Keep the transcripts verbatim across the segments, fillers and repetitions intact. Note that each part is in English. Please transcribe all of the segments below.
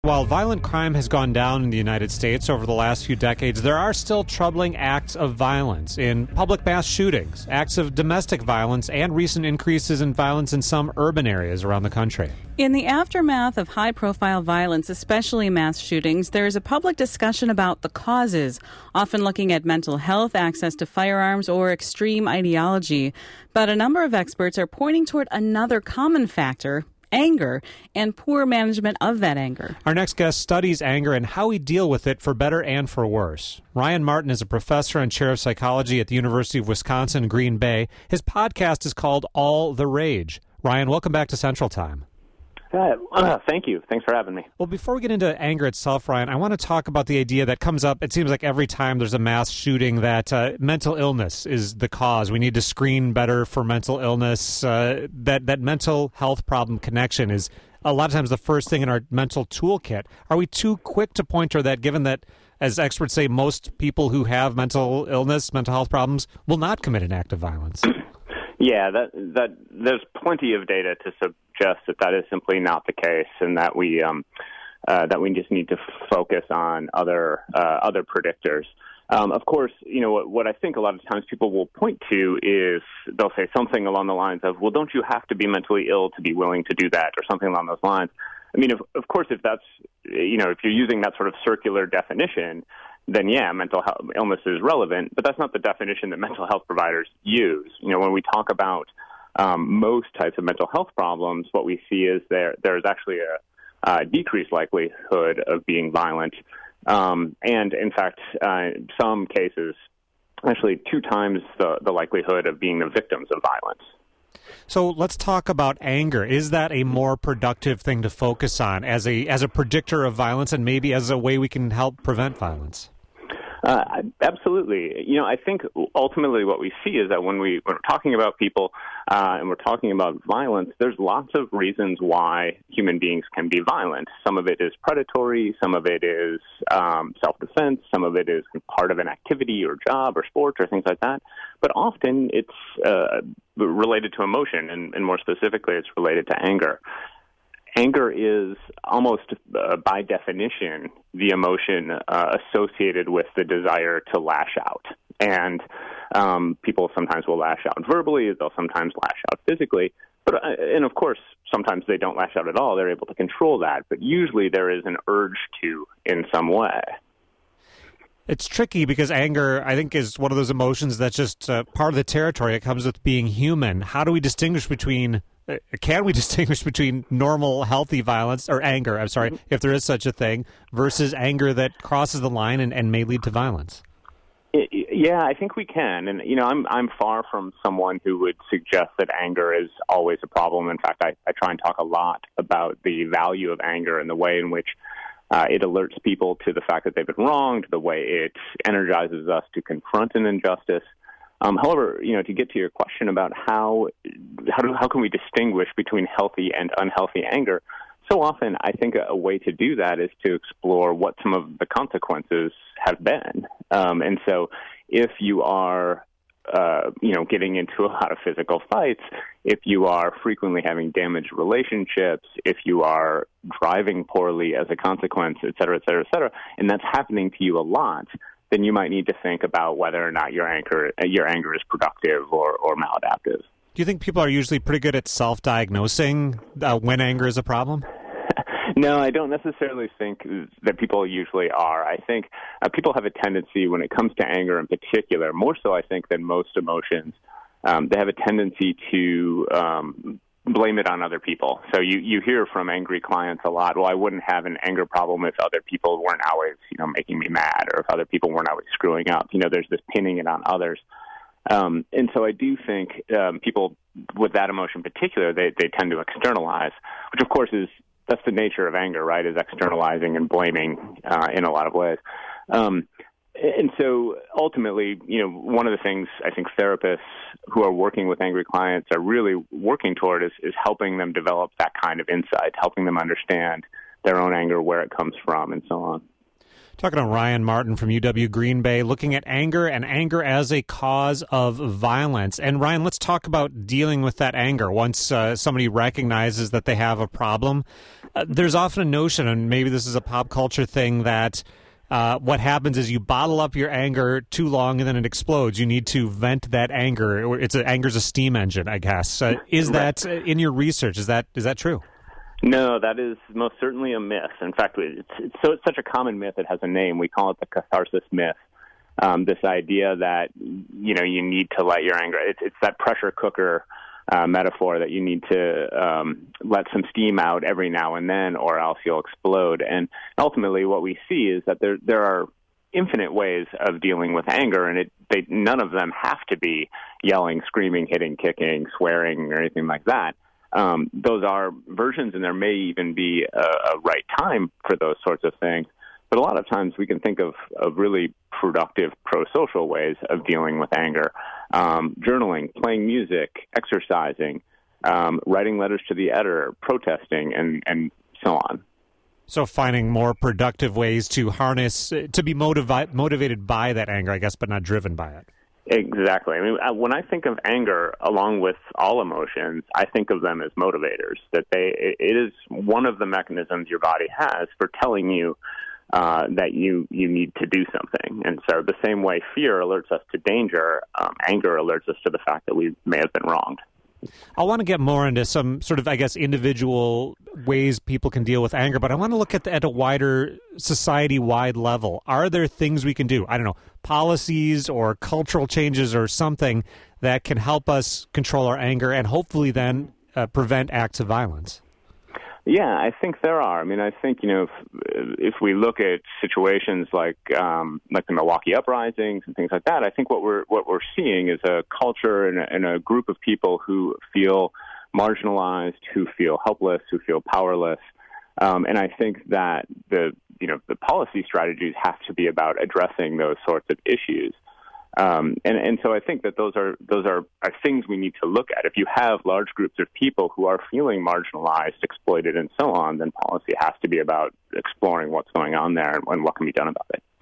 While violent crime has gone down in the United States over the last few decades, there are still troubling acts of violence in public mass shootings, acts of domestic violence, and recent increases in violence in some urban areas around the country. In the aftermath of high-profile violence, especially mass shootings, there is a public discussion about the causes, often looking at mental health, access to firearms, or extreme ideology. But a number of experts are pointing toward another common factor: anger, and poor management of that anger. Our next guest studies anger and how we deal with it for better and for worse. Ryan Martin is a professor and chair of psychology at the University of Wisconsin, Green Bay. His podcast is called All the Rage. Ryan, welcome back to Central Time. Uh, uh, thank you. Thanks for having me. Well, before we get into anger itself, Ryan, I want to talk about the idea that comes up, it seems like every time there's a mass shooting, that uh, mental illness is the cause. We need to screen better for mental illness. Uh, that, that mental health problem connection is a lot of times the first thing in our mental toolkit. Are we too quick to point to that, given that, as experts say, most people who have mental illness, mental health problems, will not commit an act of violence? Yeah, that that there's plenty of data to suggest that that is simply not the case, and that we um, uh, that we just need to focus on other uh, other predictors. Um, of course, you know what, what I think a lot of times people will point to is they'll say something along the lines of, "Well, don't you have to be mentally ill to be willing to do that?" or something along those lines. I mean, of, of course, if that's you know if you're using that sort of circular definition, then yeah, mental health illness is relevant, but that's not the definition that mental health providers use. You know, when we talk about um, most types of mental health problems, what we see is there there is actually a, a decreased likelihood of being violent, um, and in fact, uh, some cases, actually two times the, the likelihood of being the victims of violence. So let's talk about anger. Is that a more productive thing to focus on as a as a predictor of violence, and maybe as a way we can help prevent violence? Uh, absolutely. You know, I think ultimately what we see is that when, we, when we're talking about people uh, and we're talking about violence, there's lots of reasons why human beings can be violent. Some of it is predatory, some of it is um, self-defense, some of it is part of an activity or job or sport or things like that. But often it's uh, related to emotion, and, and more specifically, it's related to anger. Anger is almost uh, by definition the emotion uh, associated with the desire to lash out. And um, people sometimes will lash out verbally, they'll sometimes lash out physically. But uh, and of course, sometimes they don't lash out at all. They're able to control that. But usually there is an urge to in some way. It's tricky because anger, I think, is one of those emotions that's just uh, part of the territory. It comes with being human. How do we distinguish between, uh, can we distinguish between normal, healthy violence, or anger, I'm sorry, if there is such a thing, versus anger that crosses the line and, and may lead to violence? Yeah, I think we can. And, you know, I'm I'm far from someone who would suggest that anger is always a problem. In fact, I, I try and talk a lot about the value of anger and the way in which Uh, it alerts people to the fact that they've been wronged, the way it energizes us to confront an injustice. Um, however, you know, to get to your question about how how, do, how can we distinguish between healthy and unhealthy anger, so often I think a, a way to do that is to explore what some of the consequences have been. Um, and so if you are Uh, you know, getting into a lot of physical fights, if you are frequently having damaged relationships, if you are driving poorly as a consequence, et cetera, et cetera, et cetera, and that's happening to you a lot, then you might need to think about whether or not your anger, your anger is productive or, or maladaptive. Do you think people are usually pretty good at self-diagnosing uh, when anger is a problem? No, I don't necessarily think that people usually are. I think uh, people have a tendency when it comes to anger in particular, more so I think than most emotions, um, they have a tendency to um, blame it on other people. So you, you hear from angry clients a lot, well, I wouldn't have an anger problem if other people weren't always, you know, making me mad, or if other people weren't always screwing up. You know, there's this pinning it on others. Um, and so I do think um, people with that emotion in particular, they, they tend to externalize, which of course is that's the nature of anger, right, is externalizing and blaming uh, in a lot of ways. Um, and so ultimately, you know, one of the things I think therapists who are working with angry clients are really working toward is, is helping them develop that kind of insight, helping them understand their own anger, where it comes from, and so on. Talking to Ryan Martin from U W Green Bay, looking at anger and anger as a cause of violence. And Ryan, let's talk about dealing with that anger. Once uh, somebody recognizes that they have a problem, uh, there's often a notion, and maybe this is a pop culture thing, that uh, what happens is you bottle up your anger too long and then it explodes. You need to vent that anger. It's a, anger's a steam engine, I guess. Uh, is that, in your research, is that is that true? No, that is most certainly a myth. In fact, it's, it's so it's such a common myth it has a name. We call it the catharsis myth. Um, this idea that, you know, you need to let your anger, it's, it's that pressure cooker uh, metaphor that you need to um, let some steam out every now and then or else you'll explode. And ultimately what we see is that there there are infinite ways of dealing with anger, and it they, none of them have to be yelling, screaming, hitting, kicking, swearing, or anything like that. Um, those are versions, and there may even be a, a right time for those sorts of things. But a lot of times we can think of, of really productive pro-social ways of dealing with anger. Um, journaling, playing music, exercising, um, writing letters to the editor, protesting, and, and so on. So finding more productive ways to harness, to be motivi- motivated by that anger, I guess, but not driven by it. Exactly. I mean, when I think of anger, along with all emotions, I think of them as motivators. That they, it is one of the mechanisms your body has for telling you uh, that you you need to do something. And so, the same way fear alerts us to danger, um, anger alerts us to the fact that we may have been wronged. I want to get more into some sort of, I guess, individual ways people can deal with anger, but I want to look at the, at a wider society-wide level. Are there things we can do? I don't know, policies or cultural changes or something that can help us control our anger and hopefully then uh, prevent acts of violence? Yeah, I think there are. I mean, I think, you know, if, if we look at situations like um, like the Milwaukee uprisings and things like that, I think what we're what we're seeing is a culture and a, and a group of people who feel marginalized, who feel helpless, who feel powerless. Um, and I think that the you know the policy strategies have to be about addressing those sorts of issues. Um, and, and so I think that those are those are, are things we need to look at. If you have large groups of people who are feeling marginalized, exploited, and so on, then policy has to be about exploring what's going on there and, and what can be done about it.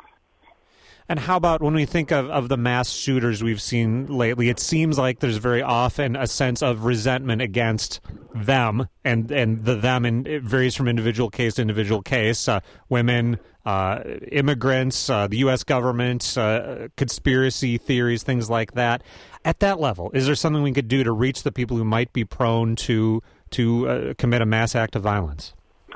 And how about when we think of, of the mass shooters we've seen lately, it seems like there's very often a sense of resentment against them, and, and the them in, it varies from individual case to individual case, uh, women, uh, immigrants, uh, the U S government, uh, conspiracy theories, things like that. At that level, is there something we could do to reach the people who might be prone to, to uh, commit a mass act of violence?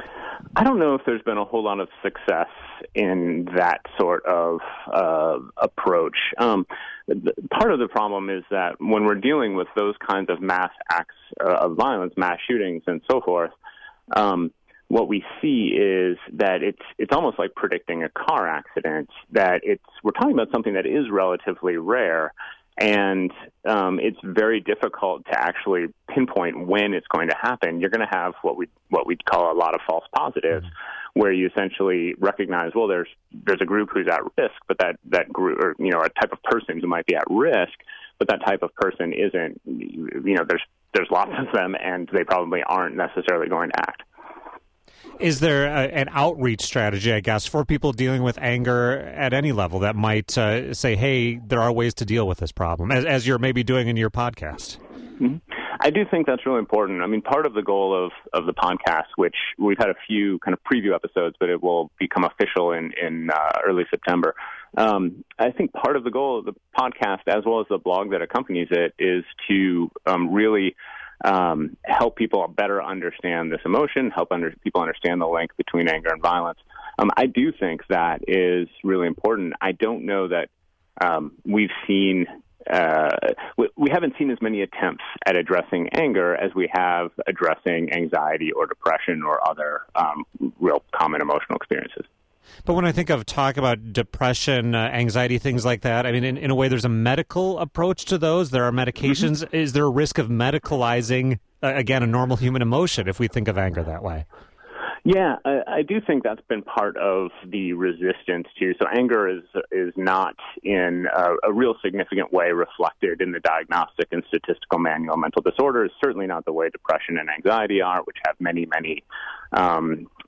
I don't know if there's been a whole lot of success in that sort of uh, approach. Um, the, part of the problem is that when we're dealing with those kinds of mass acts uh, of violence, mass shootings and so forth, um, what we see is that it's it's almost like predicting a car accident, that it's we're talking about something that is relatively rare. And um, it's very difficult to actually pinpoint when it's going to happen. You're going to have what we what we'd call a lot of false positives, mm-hmm. where you essentially recognize, well, there's there's a group who's at risk, but that that group, or you know, a type of person who might be at risk, but that type of person isn't. You know, there's there's lots of them, and they probably aren't necessarily going to act. Is there a, an outreach strategy, I guess, for people dealing with anger at any level that might uh, say, hey, there are ways to deal with this problem, as, as you're maybe doing in your podcast? Mm-hmm. I do think that's really important. I mean, part of the goal of, of the podcast, which we've had a few kind of preview episodes, but it will become official in, in uh, early September. Um, I think part of the goal of the podcast, as well as the blog that accompanies it, is to um, really Um, help people better understand this emotion, help under, people understand the link between anger and violence. Um, I do think that is really important. I don't know that um, we've seen, uh, we, we haven't seen as many attempts at addressing anger as we have addressing anxiety or depression or other um, real common emotional experiences. But when I think of talk about depression, uh, anxiety, things like that, I mean, in, in a way, there's a medical approach to those. There are medications. Mm-hmm. Is there a risk of medicalizing, uh, again, a normal human emotion if we think of anger that way? Yeah, I, I do think that's been part of the resistance too. So anger is is not in a, a real significant way reflected in the Diagnostic and Statistical Manual of Mental Disorders. Certainly not the way depression and anxiety are, which have many, many um,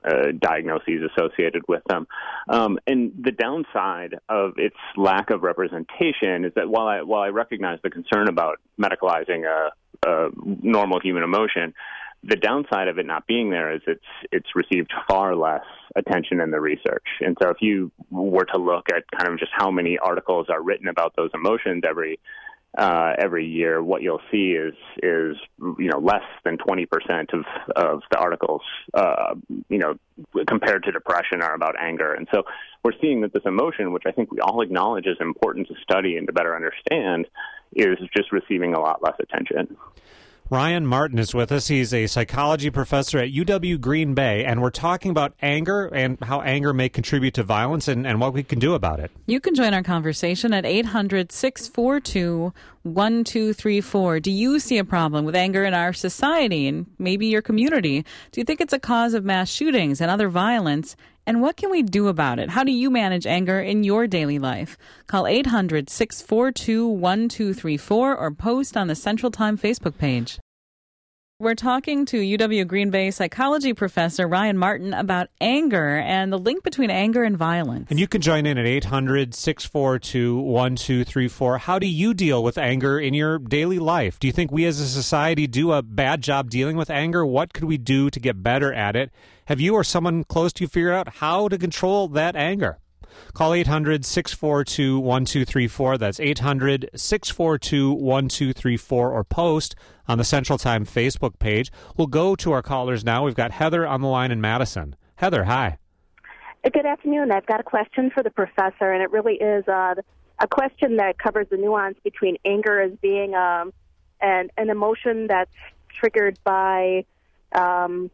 uh, diagnoses associated with them. Um, and the downside of its lack of representation is that while I while I recognize the concern about medicalizing a, a normal human emotion, the downside of it not being there is it's it's received far less attention in the research. And so if you were to look at kind of just how many articles are written about those emotions every uh, every year, what you'll see is is you know less than twenty percent of of the articles uh, you know compared to depression are about anger. And so we're seeing that this emotion, which I think we all acknowledge is important to study and to better understand, is just receiving a lot less attention. Ryan Martin is with us. He's a psychology professor at U W Green Bay, and we're talking about anger and how anger may contribute to violence and, and what we can do about it. You can join our conversation at eight hundred, six four two, one two three four. Do you see a problem with anger in our society and maybe your community? Do you think it's a cause of mass shootings and other violence? And what can we do about it? How do you manage anger in your daily life? Call eight hundred, six four two, one two three four or post on the Central Time Facebook page. We're talking to U W Green Bay psychology professor Ryan Martin about anger and the link between anger and violence. And you can join in at eight hundred, six four two, one two three four. How do you deal with anger in your daily life? Do you think we as a society do a bad job dealing with anger? What could we do to get better at it? Have you or someone close to you figured out how to control that anger? Call eight hundred, six four two, one two three four. That's eight hundred, six four two, one two three four, or post on the Central Time Facebook page. We'll go to our callers now. We've got Heather on the line in Madison. Heather, hi. Good afternoon. I've got a question for the professor, and it really is uh, a question that covers the nuance between anger as being um, an, an emotion that's triggered by um,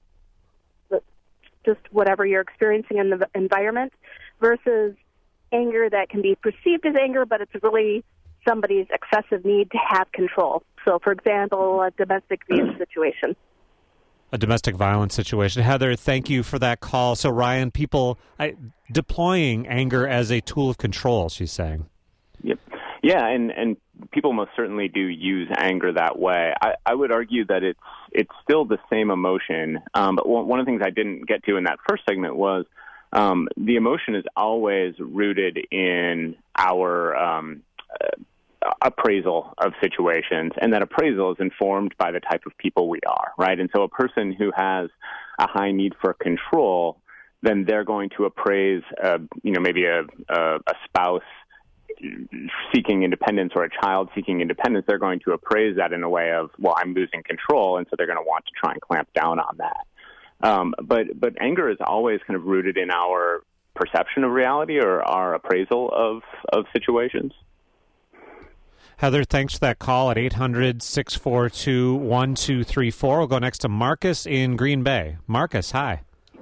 just whatever you're experiencing in the environment versus anger that can be perceived as anger, but it's really somebody's excessive need to have control. So, for example, a domestic abuse situation. A domestic violence situation. Heather, thank you for that call. So, Ryan, people I, deploying anger as a tool of control, she's saying. Yep. Yeah, and, and people most certainly do use anger that way. I, I would argue that it's it's still the same emotion, um, but one of the things I didn't get to in that first segment was um, the emotion is always rooted in our um, uh, appraisal of situations, and that appraisal is informed by the type of people we are, right? And so a person who has a high need for control, then they're going to appraise, uh, you know, maybe a, a, a spouse seeking independence or a child seeking independence. They're going to appraise that in a way of, well, I'm losing control, and so they're going to want to try and clamp down on that. Um, but but anger is always kind of rooted in our perception of reality or our appraisal of, of situations. Heather, thanks for that call at eight hundred, six four two, one two three four. We'll go next to Marcus in Green Bay. Marcus, hi.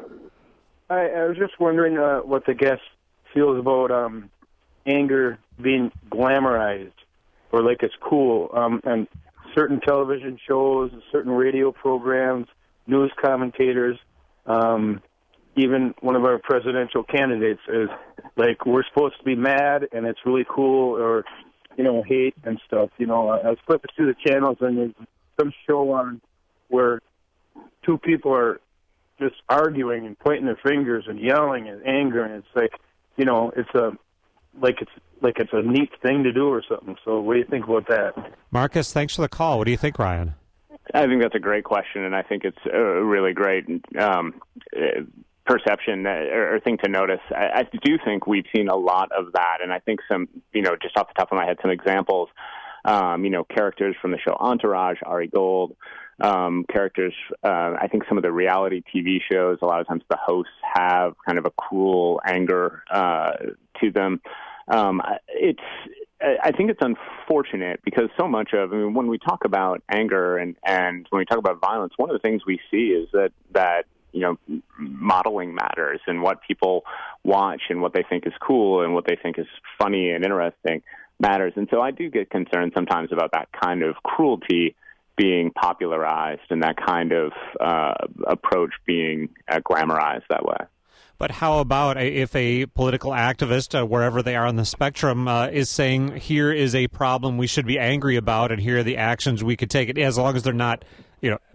I, I was just wondering uh, what the guest feels about um, anger being glamorized or like it's cool. Um, and certain television shows, certain radio programs, news commentators, um, even one of our presidential candidates is like, we're supposed to be mad and it's really cool, or, you know, hate and stuff. You know, I was flipping through the channels and there's some show on where two people are just arguing and pointing their fingers and yelling and anger, and it's like, you know, it's a like it's like it's a neat thing to do or something. So what do you think about that? Marcus, thanks for the call. What do you think, Ryan? I think that's a great question, and I think it's a really great um, perception or thing to notice. I, I do think we've seen a lot of that, and I think some, you know, just off the top of my head, some examples, um, you know, characters from the show Entourage, Ari Gold, um, characters, uh, I think some of the reality T V shows, a lot of times the hosts have kind of a cruel anger uh, to them. Um, it's I think it's unfortunate because so much of, I mean, when we talk about anger and, and when we talk about violence, one of the things we see is that, that, you know, modeling matters and what people watch and what they think is cool and what they think is funny and interesting matters. And so I do get concerned sometimes about that kind of cruelty being popularized and that kind of uh, approach being uh, glamorized that way. But how about if a political activist, uh, wherever they are on the spectrum, uh, is saying, here is a problem we should be angry about and here are the actions we could take, it as long as they're not, you know,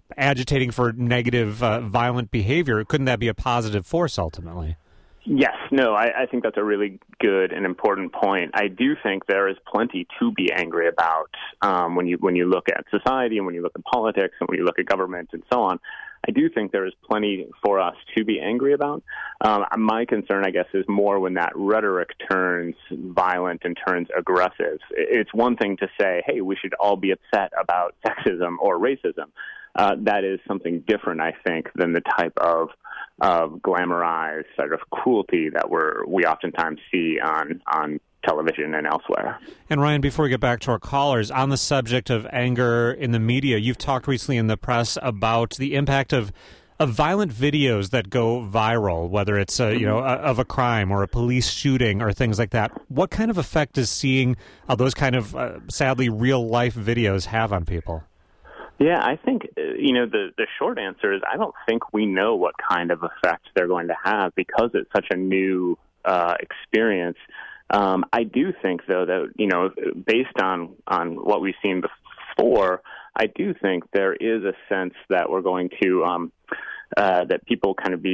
agitating for negative, uh, violent behavior. Couldn't that be a positive force ultimately? Yes, no, I, I think that's a really good and important point. I do think there is plenty to be angry about um, when you when you look at society and when you look at politics and when you look at government and so on. I do think there is plenty for us to be angry about. Um, my concern, I guess, is more when that rhetoric turns violent and turns aggressive. It's one thing to say, hey, we should all be upset about sexism or racism. Uh, that is something different, I think, than the type of of glamorized sort of cruelty that we're we oftentimes see on on television and elsewhere. And Ryan, before we get back to our callers, on the subject of anger in the media, you've talked recently in the press about the impact of of violent videos that go viral, whether it's a, you know a, of a crime or a police shooting or things like that. What kind of effect does seeing uh, those kind of uh, sadly real life videos have on people? Yeah, I think, you know, the, the short answer is I don't think we know what kind of effect they're going to have because it's such a new uh, experience. Um, I do think, though, that, you know, based on, on what we've seen before, I do think there is a sense that we're going to, um, uh, that people kind of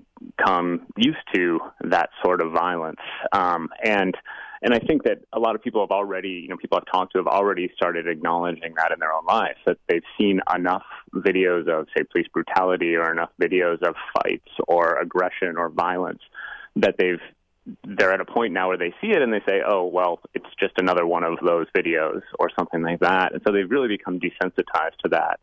become used to that sort of violence. Um, and And I think that a lot of people have already, you know, people I've talked to have already started acknowledging that in their own lives, that they've seen enough videos of, say, police brutality or enough videos of fights or aggression or violence that they've, they're at a point now where they see it and they say, oh, well, it's just another one of those videos or something like that. And so they've really become desensitized to that.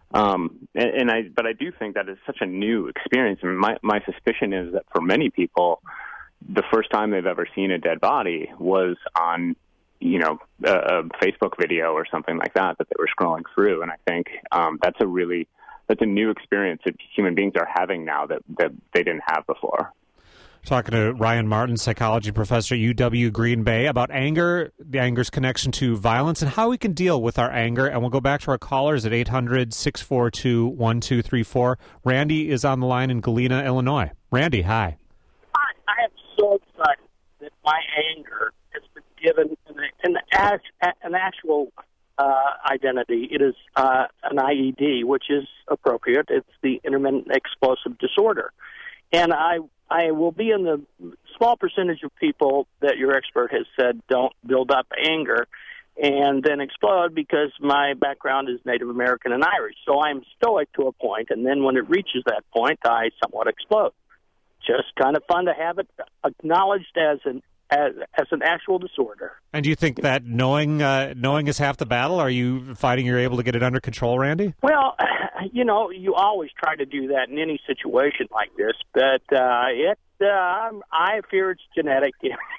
Um, and, and I, but I do think that it's such a new experience. And my, my suspicion is that for many people, the first time they've ever seen a dead body was on, you know, a, a Facebook video or something like that that they were scrolling through. And I think um, that's a really, that's a new experience that human beings are having now that, that they didn't have before. Talking to Ryan Martin, psychology professor at U W Green Bay, about anger, the anger's connection to violence, and how we can deal with our anger. And we'll go back to our callers at eight hundred, six four two, one two three four. Randy is on the line in Galena, Illinois. Randy, hi. Hi, I am so excited that my anger has been given an, an, an actual uh, identity. It is uh, an I E D, which is appropriate. It's the intermittent explosive disorder. And I I will be in the small percentage of people that your expert has said don't build up anger and then explode, because my background is Native American and Irish. So I'm stoic to a point, and then when it reaches that point, I somewhat explode. Just kind of fun to have it acknowledged as an as, as an actual disorder. And do you think that knowing uh, knowing is half the battle? Are you finding you're able to get it under control, Randy? Well, you know, you always try to do that in any situation like this, but uh, it uh, I fear it's genetic.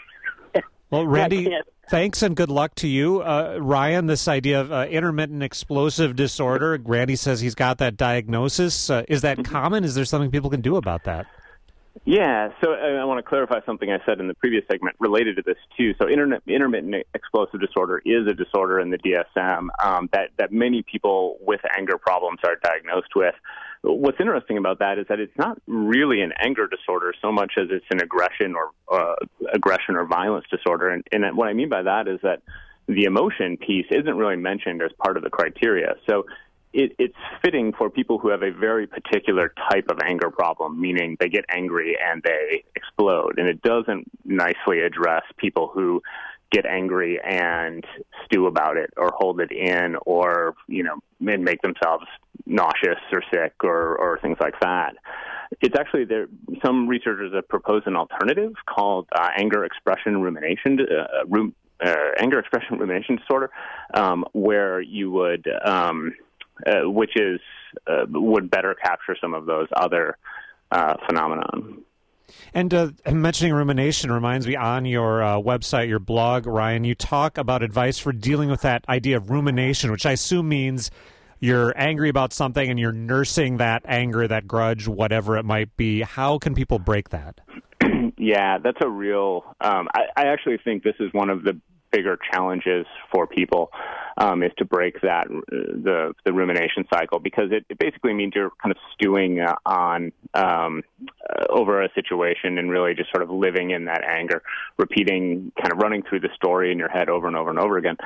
Well, Randy, thanks and good luck to you. Uh, Ryan, this idea of uh, intermittent explosive disorder, Randy says he's got that diagnosis. Uh, is that common? Is there something people can do about that? Yeah, so I want to clarify something I said in the previous segment related to this, too. So internet, intermittent explosive disorder is a disorder in the D S M um, that, that many people with anger problems are diagnosed with. What's interesting about that is that it's not really an anger disorder so much as it's an aggression or uh, aggression or violence disorder. And, and what I mean by that is that the emotion piece isn't really mentioned as part of the criteria. So It, it's fitting for people who have a very particular type of anger problem, meaning they get angry and they explode. And it doesn't nicely address people who get angry and stew about it or hold it in or, you know, make themselves nauseous or sick or, or things like that. It's actually there. Some researchers have proposed an alternative called uh, anger expression rumination, uh, rum, uh, anger expression rumination disorder, um, where you would um, Uh, which is uh, would better capture some of those other uh, phenomenon. And uh, mentioning rumination reminds me, on your uh, website, your blog, Ryan, you talk about advice for dealing with that idea of rumination, which I assume means you're angry about something and you're nursing that anger, that grudge, whatever it might be. How can people break that? Yeah, that's a real um, – I, I actually think this is one of the bigger challenges for people um, is to break that the the rumination cycle, because it, it basically means you're kind of stewing uh, on um, uh, over a situation and really just sort of living in that anger, repeating, kind of running through the story in your head over and over and over again.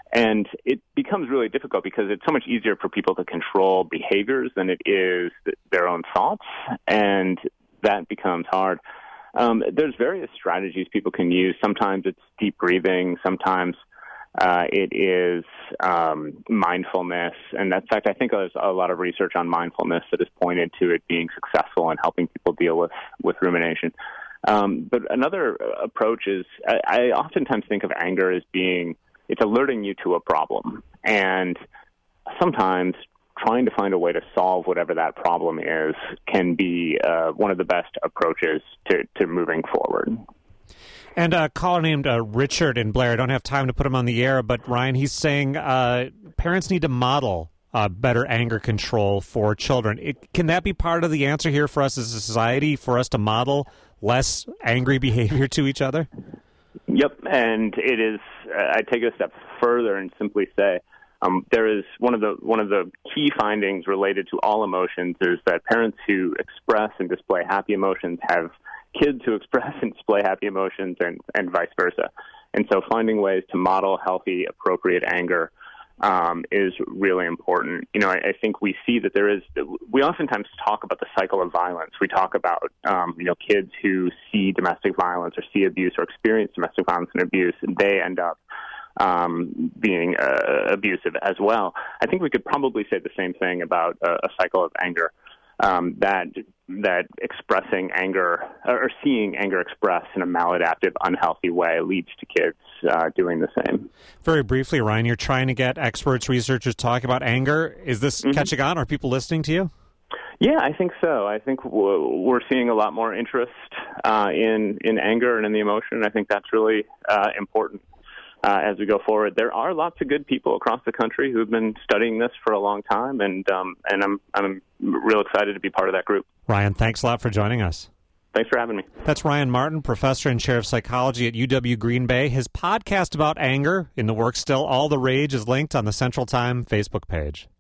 And it becomes really difficult because it's so much easier for people to control behaviors than it is their own thoughts, and that becomes hard. Um, there's various strategies people can use. Sometimes it's deep breathing. Sometimes uh, it is um, mindfulness. And in fact, I think there's a lot of research on mindfulness that has pointed to it being successful in helping people deal with, with rumination. Um, but another approach is I, I oftentimes think of anger as being it's alerting you to a problem. And sometimes trying to find a way to solve whatever that problem is can be uh, one of the best approaches to, to moving forward. And a caller named uh, Richard in Blair, I don't have time to put him on the air, but Ryan, he's saying uh, parents need to model uh, better anger control for children. It, can that be part of the answer here for us as a society, for us to model less angry behavior to each other? Yep, and it is. Uh, I take it a step further and simply say um, there is one of the one of the key findings related to all emotions is that parents who express and display happy emotions have kids who express and display happy emotions, and, and vice versa. And so, finding ways to model healthy, appropriate anger um, is really important. You know, I, I think we see that there is. We oftentimes talk about the cycle of violence. We talk about um, you know kids who see domestic violence or see abuse or experience domestic violence and abuse, and they end up um, being uh, abusive as well. I think we could probably say the same thing about a, a cycle of anger. Um, that that expressing anger or seeing anger expressed in a maladaptive, unhealthy way leads to kids uh, doing the same. Very briefly, Ryan, you're trying to get experts, researchers talk about anger. Is this mm-hmm. catching on? Are people listening to you? Yeah, I think so. I think we're seeing a lot more interest uh, in in anger and in the emotion. I think that's really uh, important. Uh, as we go forward, there are lots of good people across the country who've been studying this for a long time, and um, and I'm I'm real excited to be part of that group. Ryan, thanks a lot for joining us. Thanks for having me. That's Ryan Martin, professor and chair of psychology at U W Green Bay. His podcast about anger, in the works still, All the Rage, is linked on the Central Time Facebook page.